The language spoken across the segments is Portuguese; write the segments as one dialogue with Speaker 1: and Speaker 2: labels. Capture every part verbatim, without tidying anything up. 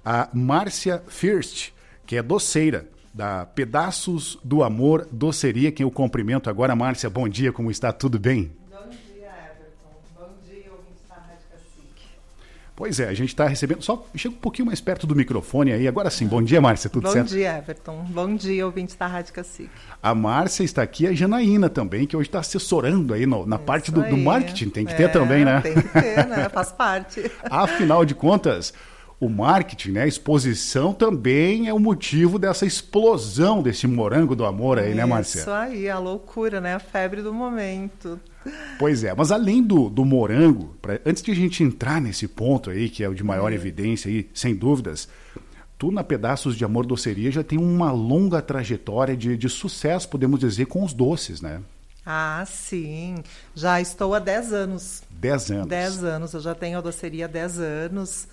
Speaker 1: a Márcia First, que é doceira da Pedaços do Amor Doceria, quem eu cumprimento agora. Márcia, bom dia, como está? Tudo bem?
Speaker 2: Bom dia, Everton. Bom dia, ouvinte da Rádio Cacique.
Speaker 1: Pois é, a gente está recebendo... Só chega um pouquinho mais perto do microfone aí. Agora sim, bom dia, Márcia, tudo
Speaker 2: bom
Speaker 1: certo?
Speaker 2: Bom dia, Everton. Bom dia, ouvinte da Rádio Cacique.
Speaker 1: A Márcia está aqui, a Janaína também, que hoje está assessorando aí no, na Isso parte do, do marketing. Tem que é, ter também, né?
Speaker 2: Tem que ter, né? Faz parte.
Speaker 1: Afinal de contas... O marketing, né, a exposição também é o motivo dessa explosão desse morango do amor aí, né, Márcia?
Speaker 2: Isso aí, a loucura, né? A febre do momento.
Speaker 1: Pois é, mas além do, do morango, pra, antes de a gente entrar nesse ponto aí, que é o de maior é. evidência aí, sem dúvidas, tu na Pedaços de Amor Doceria já tem uma longa trajetória de, de sucesso, podemos dizer, com os doces, né?
Speaker 2: Ah, sim. Já estou há dez anos.
Speaker 1: dez anos.
Speaker 2: dez anos, eu já tenho a doceria há dez anos.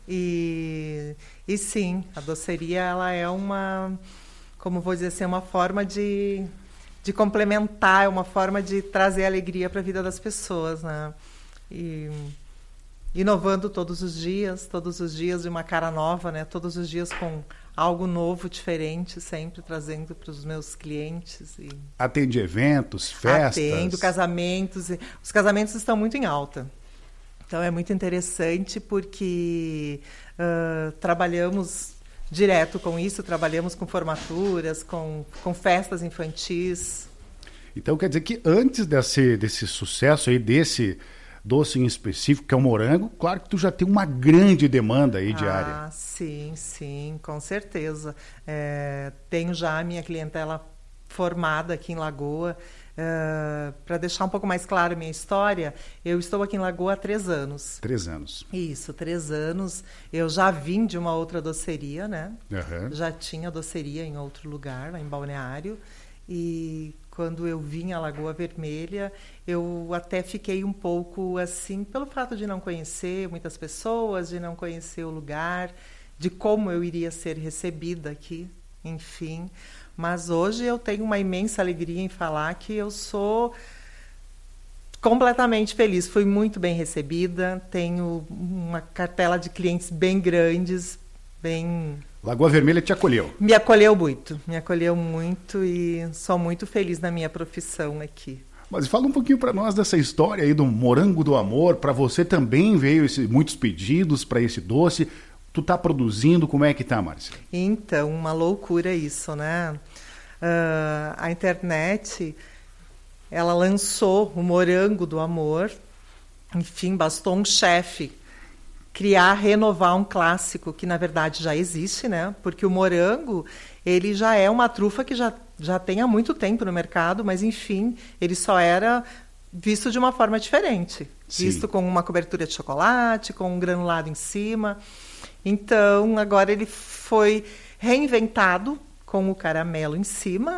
Speaker 2: E, e sim, a doceria ela é uma, como vou dizer assim, uma forma de, de complementar, é uma forma de trazer alegria para a vida das pessoas, né? E inovando todos os dias, todos os dias de uma cara nova, né? Todos os dias com algo novo, diferente, sempre trazendo para os meus clientes. E...
Speaker 1: Atende eventos, festas?
Speaker 2: Atendo casamentos. E... Os casamentos estão muito em alta. Então, é muito interessante porque uh, trabalhamos direto com isso, trabalhamos com formaturas, com, com festas infantis.
Speaker 1: Então, quer dizer que antes desse, desse sucesso aí, desse doce em específico, que é o morango, claro que tu já tem uma grande demanda aí diária.
Speaker 2: Ah, sim, sim, com certeza. É, tenho já a minha clientela formada aqui em Lagoa. Uh, para deixar um pouco mais claro a minha história, eu estou aqui em Lagoa há três anos.
Speaker 1: Três anos.
Speaker 2: Isso, três anos. Eu já vim de uma outra doceria, né?
Speaker 1: Uhum.
Speaker 2: Já tinha doceria em outro lugar, lá em Balneário. E quando eu vim à Lagoa Vermelha, eu até fiquei um pouco assim, pelo fato de não conhecer muitas pessoas, de não conhecer o lugar, de como eu iria ser recebida aqui, enfim... Mas hoje eu tenho uma imensa alegria em falar que eu sou completamente feliz. Fui muito bem recebida, tenho uma cartela de clientes bem grandes, bem...
Speaker 1: Lagoa Vermelha te acolheu?
Speaker 2: Me acolheu muito, me acolheu muito e sou muito feliz na minha profissão aqui.
Speaker 1: Mas fala um pouquinho para nós dessa história aí do morango do amor. Para você também veio esse, muitos pedidos para esse doce. Tu tá produzindo, como é que tá, Márcia?
Speaker 2: Então, uma loucura isso, né? Uh, a internet, ela lançou o morango do amor. Enfim, bastou um chefe criar, renovar um clássico que, na verdade, já existe, né? Porque o morango, ele já é uma trufa que já, já tem há muito tempo no mercado, mas, enfim, ele só era visto de uma forma diferente. Sim. Visto com uma cobertura de chocolate, com um granulado em cima... Então, agora ele foi reinventado com o caramelo em cima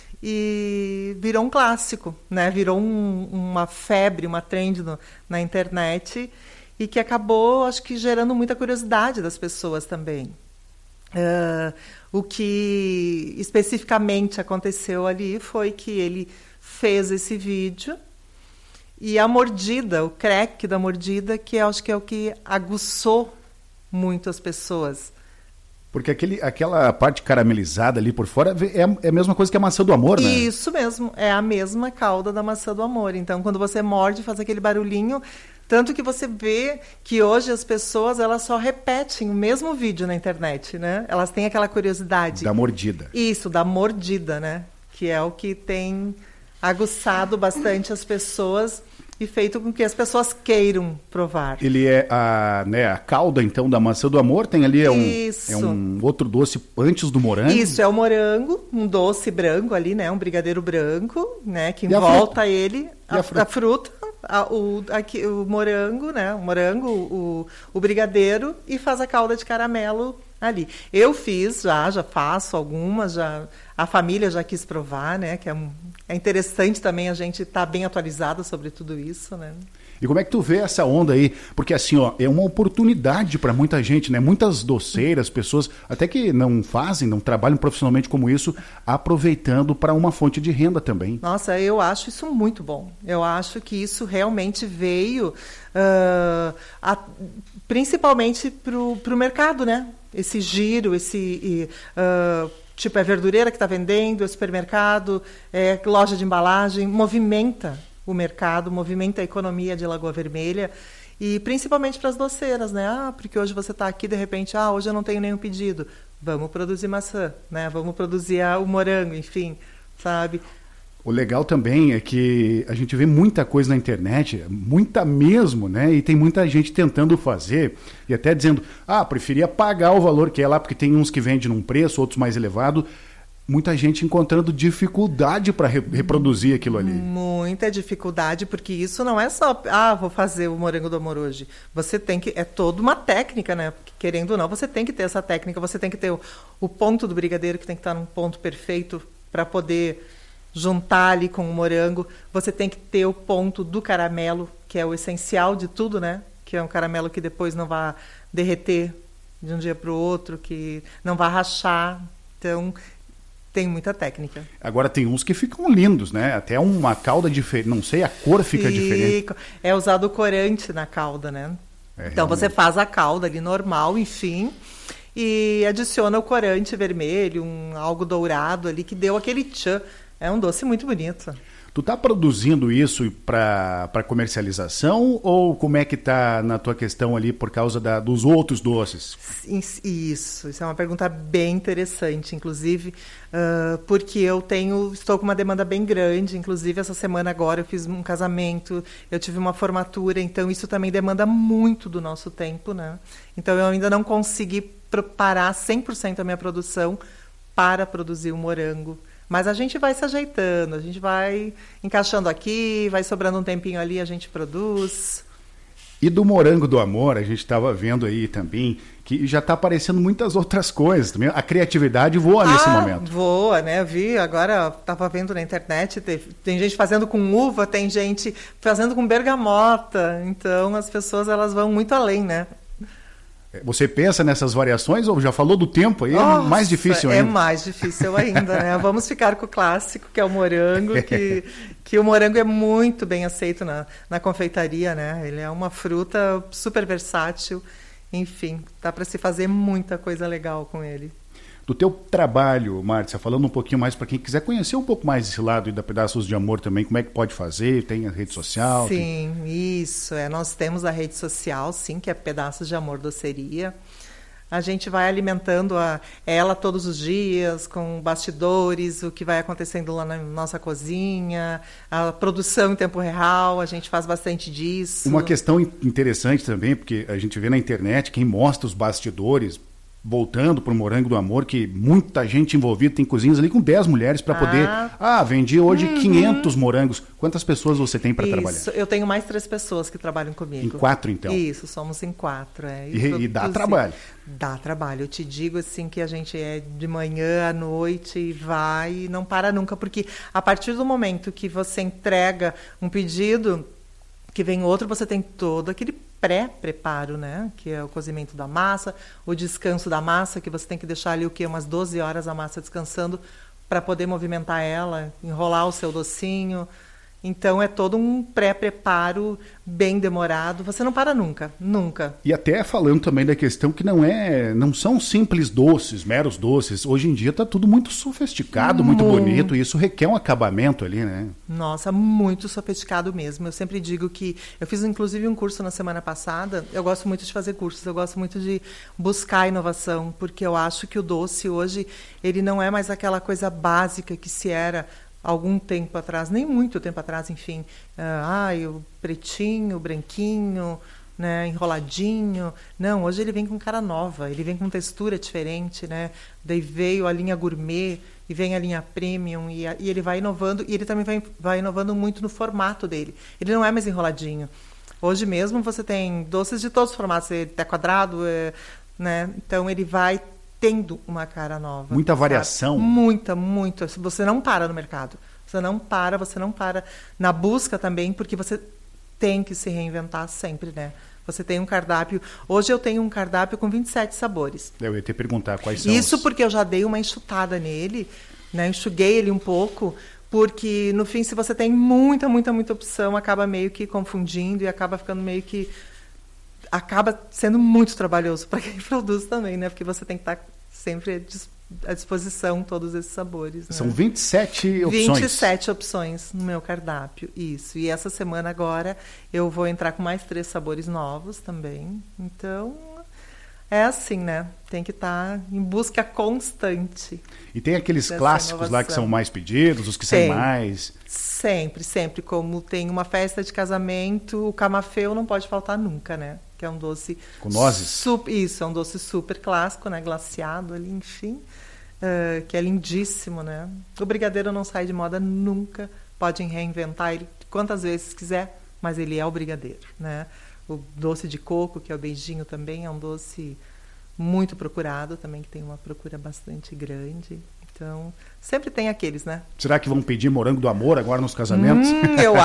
Speaker 2: e virou um clássico, né? Virou um, uma febre, uma trend no, na internet e que acabou, acho que, gerando muita curiosidade das pessoas também. Uh, o que especificamente aconteceu ali foi que ele fez esse vídeo e a mordida, o crack da mordida, que eu acho que é o que aguçou muito as pessoas.
Speaker 1: Porque aquele, aquela parte caramelizada ali por fora é, é a mesma coisa que a maçã do amor, né?
Speaker 2: Isso mesmo, é a mesma calda da maçã do amor. Então, quando você morde, faz aquele barulhinho, tanto que você vê que hoje as pessoas, elas só repetem o mesmo vídeo na internet, né? Elas têm aquela curiosidade.
Speaker 1: Da mordida.
Speaker 2: Isso, da mordida, né? Que é o que tem aguçado bastante as pessoas e feito com que as pessoas queiram provar.
Speaker 1: Ele é a, né, a calda, então, da maçã do amor. Tem ali é um, é um outro doce antes do morango.
Speaker 2: Isso, é o morango, um doce branco ali, né? Um brigadeiro branco, né? Que envolta ele, a, a fruta, a fruta a, o, aqui, o morango, né? O morango, o, o brigadeiro e faz a calda de caramelo ali. Eu fiz já, já faço algumas, já, a família já quis provar, né? Que é, é interessante também a gente estar tá bem atualizada sobre tudo isso, né?
Speaker 1: E como é que tu vê essa onda aí? Porque assim, ó, é uma oportunidade para muita gente, né? Muitas doceiras, pessoas até que não fazem, não trabalham profissionalmente como isso, aproveitando para uma fonte de renda também.
Speaker 2: Nossa, eu acho isso muito bom. Eu acho que isso realmente veio uh, a, principalmente para o mercado, né? esse giro, esse uh, tipo é verdureira que está vendendo, é supermercado, é loja de embalagem, movimenta o mercado, movimenta a economia de Lagoa Vermelha. E principalmente para as doceiras, né? Ah, porque hoje você está aqui, de repente, ah, hoje eu não tenho nenhum pedido. Vamos produzir maçã, né? Vamos produzir a, o morango, enfim, sabe?
Speaker 1: O legal também é que a gente vê muita coisa na internet, muita mesmo, né? E tem muita gente tentando fazer e até dizendo, ah, preferia pagar o valor que é lá, porque tem uns que vendem num preço, outros mais elevado. Muita gente encontrando dificuldade para re- reproduzir aquilo ali.
Speaker 2: Muita dificuldade, porque isso não é só, ah, vou fazer o morango do amor hoje. Você tem que, é toda uma técnica, né? Porque, querendo ou não, você tem que ter essa técnica, você tem que ter o, o ponto do brigadeiro, que tem que estar num ponto perfeito para poder juntar ali com o morango. Você tem que ter o ponto do caramelo, que é o essencial de tudo, né? Que é um caramelo que depois não vai derreter de um dia para o outro, que não vai rachar. Então, tem muita técnica.
Speaker 1: Agora tem uns que ficam lindos, né? Até uma calda diferente, não sei, a cor fica, fica diferente.
Speaker 2: É usado corante na calda, né? É, então realmente. Você faz a calda ali normal, enfim, e adiciona o corante vermelho, um algo dourado ali que deu aquele tchan. É um doce muito bonito.
Speaker 1: Tu tá produzindo isso para comercialização ou como é que tá na tua questão ali por causa da, dos outros doces?
Speaker 2: Isso, isso é uma pergunta bem interessante, inclusive, uh, porque eu tenho, estou com uma demanda bem grande, inclusive essa semana agora eu fiz um casamento, eu tive uma formatura, então isso também demanda muito do nosso tempo, né? Então eu ainda não consegui parar cem por cento a minha produção para produzir o morango. Mas a gente vai se ajeitando, a gente vai encaixando aqui, vai sobrando um tempinho ali, a gente produz.
Speaker 1: E do morango do amor, a gente estava vendo aí também que já está aparecendo muitas outras coisas também. A criatividade voa ah, nesse momento.
Speaker 2: Voa, né? Eu vi, agora estava vendo na internet, tem, tem gente fazendo com uva, tem gente fazendo com bergamota. Então as pessoas elas vão muito além, né?
Speaker 1: Você pensa nessas variações ou já falou do tempo aí?
Speaker 2: Nossa,
Speaker 1: é mais difícil ainda.
Speaker 2: É mais difícil ainda, né? Vamos ficar com o clássico, que é o morango, que, que o morango é muito bem aceito na, na confeitaria, né? Ele é uma fruta super versátil, enfim, dá para se fazer muita coisa legal com ele.
Speaker 1: Do teu trabalho, Márcia, falando um pouquinho mais para quem quiser conhecer um pouco mais desse lado e da Pedaços de Amor também, como é que pode fazer? Tem a rede social?
Speaker 2: Sim,
Speaker 1: tem...
Speaker 2: isso. É, nós temos a rede social, sim, que é Pedaços de Amor Doceria. A gente vai alimentando a, ela todos os dias, com bastidores, o que vai acontecendo lá na nossa cozinha, a produção em tempo real, a gente faz bastante disso.
Speaker 1: Uma questão interessante também, porque a gente vê na internet quem mostra os bastidores, voltando para o Morango do Amor, que muita gente envolvida, tem cozinhas ali com dez mulheres para poder... Ah, ah vendi hoje uhum. quinhentos morangos. Quantas pessoas você tem para trabalhar?
Speaker 2: Eu tenho mais três pessoas que trabalham comigo.
Speaker 1: Em quatro, então?
Speaker 2: Isso, somos em quatro. É.
Speaker 1: E, e, e dá trabalho?
Speaker 2: Dá trabalho. Eu te digo assim que a gente é de manhã à noite e vai e não para nunca, porque a partir do momento que você entrega um pedido, que vem outro, você tem todo aquele pré-preparo, né? Que é o cozimento da massa, o descanso da massa, que você tem que deixar ali o quê? Umas doze horas a massa descansando para poder movimentar ela, enrolar o seu docinho. Então é todo um pré-preparo bem demorado. Você não para nunca, nunca.
Speaker 1: E até falando também da questão que não é, não são simples doces, meros doces. Hoje em dia está tudo muito sofisticado, muito, muito bonito, e isso requer um acabamento ali, né?
Speaker 2: Nossa, muito sofisticado mesmo. Eu sempre digo que eu fiz inclusive um curso na semana passada. Eu gosto muito de fazer cursos, eu gosto muito de buscar inovação, porque eu acho que o doce hoje ele não é mais aquela coisa básica que se era algum tempo atrás, nem muito tempo atrás, enfim, uh, ai, o pretinho, o branquinho, né, enroladinho. Não, hoje ele vem com cara nova, ele vem com textura diferente, né? Daí veio a linha gourmet e vem a linha premium e, a, e ele vai inovando, e ele também vai, vai inovando muito no formato dele. Ele não é mais enroladinho. Hoje mesmo você tem doces de todos os formatos, ele é quadrado, é, né? Então ele vai tendo uma cara nova.
Speaker 1: Muita variação.
Speaker 2: Sabe? Muita, muita. Você não para no mercado. Você não para, você não para na busca também, porque você tem que se reinventar sempre, né? Você tem um cardápio... Hoje eu tenho um cardápio com vinte e sete sabores.
Speaker 1: Eu ia te perguntar quais são.
Speaker 2: Isso
Speaker 1: os...
Speaker 2: porque eu já dei uma enxutada nele, né? Enxuguei ele um pouco, porque no fim, se você tem muita, muita, muita opção, acaba meio que confundindo e acaba ficando meio que... acaba sendo muito trabalhoso para quem produz também, né? Porque você tem que estar sempre à disposição todos esses sabores.
Speaker 1: São
Speaker 2: né?
Speaker 1: vinte e sete opções.
Speaker 2: vinte e sete opções no meu cardápio, isso. E essa semana agora eu vou entrar com mais três sabores novos também. Então, é assim, né? Tem que estar em busca constante.
Speaker 1: E tem aqueles clássicos inovação. Lá que são mais pedidos, os que tem. Saem mais.
Speaker 2: Sempre, sempre. Como tem uma festa de casamento, o camafeu não pode faltar nunca, né? Que é um doce...
Speaker 1: Com nozes?
Speaker 2: Super, isso, é um doce super clássico, né? Glaciado ali, enfim. Uh, que é lindíssimo, né? O brigadeiro não sai de moda nunca. Podem reinventar ele quantas vezes quiser, mas ele é o brigadeiro, né? O doce de coco, que é o beijinho também, é um doce muito procurado também, que tem uma procura bastante grande. Então, sempre tem aqueles, né?
Speaker 1: Será que vão pedir morango do amor agora nos casamentos?
Speaker 2: Hum, eu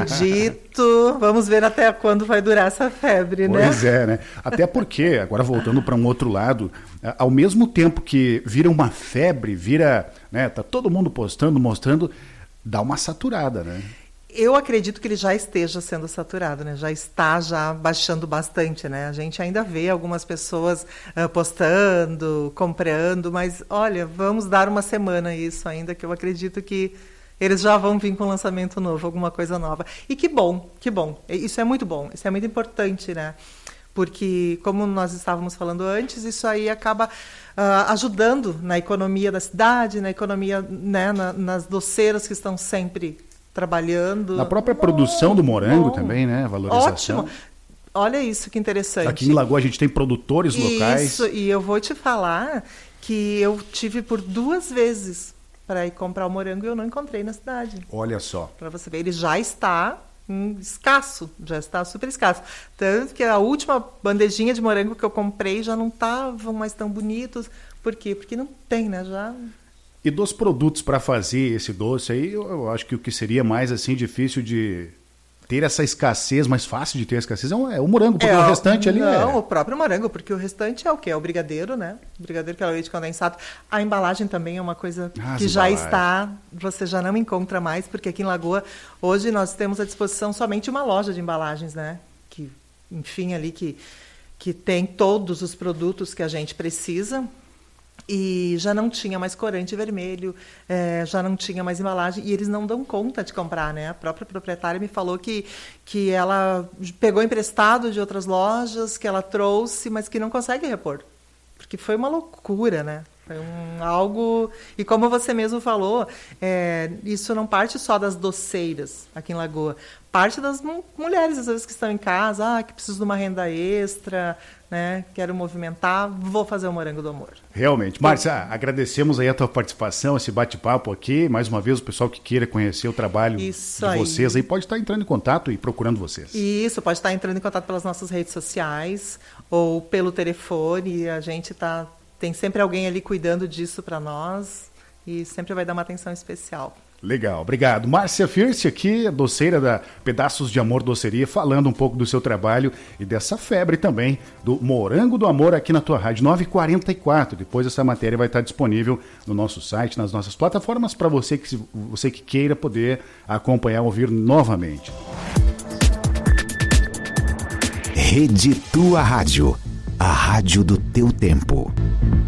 Speaker 2: acredito. Vamos ver até quando vai durar essa febre,
Speaker 1: pois
Speaker 2: né?
Speaker 1: Pois é, né? Até porque, agora voltando para um outro lado, ao mesmo tempo que vira uma febre, vira, né? Tá todo mundo postando, mostrando, dá uma saturada, né?
Speaker 2: Eu acredito que ele já esteja sendo saturado, né? Já está já baixando bastante, né? A gente ainda vê algumas pessoas uh, postando, comprando, mas olha, vamos dar uma semana isso ainda, que eu acredito que eles já vão vir com lançamento novo, alguma coisa nova. E que bom, que bom. Isso é muito bom, isso é muito importante, né? Porque, como nós estávamos falando antes, isso aí acaba uh, ajudando na economia da cidade, na economia, né, na, nas doceiras que estão sempre trabalhando.
Speaker 1: Na própria produção bom, do morango bom. Também, né? Valorização.
Speaker 2: Ótimo. Olha isso, que interessante.
Speaker 1: Aqui em Lagoa a gente tem produtores locais.
Speaker 2: Isso, e eu vou te falar que eu tive por duas vezes para ir comprar o morango e eu não encontrei na cidade.
Speaker 1: Olha só.
Speaker 2: Para você ver, ele já está hum, escasso, já está super escasso. Tanto que a última bandejinha de morango que eu comprei já não estavam mais tão bonitos. Por quê? Porque não tem, né? Já...
Speaker 1: E dos produtos para fazer esse doce aí, eu, eu acho que o que seria mais assim difícil de ter essa escassez, mais fácil de ter escassez, é o, é o morango, porque é, o restante ali
Speaker 2: não,
Speaker 1: é...
Speaker 2: Não, o próprio morango, porque o restante é o quê? É o brigadeiro, né? O brigadeiro que é o leite condensado. A embalagem também é uma coisa ah, que já embalagem. está, você já não encontra mais, porque aqui em Lagoa, hoje nós temos à disposição somente uma loja de embalagens, né? Que, enfim, ali que, que tem todos os produtos que a gente precisa. E já não tinha mais corante vermelho, é, já não tinha mais embalagem, e eles não dão conta de comprar, né? A própria proprietária me falou que, que ela pegou emprestado de outras lojas, que ela trouxe, mas que não consegue repor. Porque foi uma loucura, né? Foi um, algo... E como você mesmo falou, é, isso não parte só das doceiras aqui em Lagoa, parte das m- mulheres, às vezes, que estão em casa, ah, que precisam de uma renda extra, né? Quero movimentar, vou fazer o morango do amor.
Speaker 1: Realmente. Márcia, agradecemos aí a tua participação, esse bate-papo aqui. Mais uma vez, o pessoal que queira conhecer o trabalho Isso de aí. vocês aí pode estar entrando em contato e procurando vocês.
Speaker 2: Isso, pode estar entrando em contato pelas nossas redes sociais ou pelo telefone. A gente está... Tem sempre alguém ali cuidando disso para nós e sempre vai dar uma atenção especial.
Speaker 1: Legal, obrigado. Márcia Fierce aqui, doceira da Pedaços de Amor Doceria, falando um pouco do seu trabalho e dessa febre também do Morango do Amor aqui na tua rádio nove quarenta e quatro. Depois essa matéria vai estar disponível no nosso site, nas nossas plataformas, para você que, você que queira poder acompanhar, ouvir novamente.
Speaker 3: Rede Tua Rádio, a rádio do teu tempo.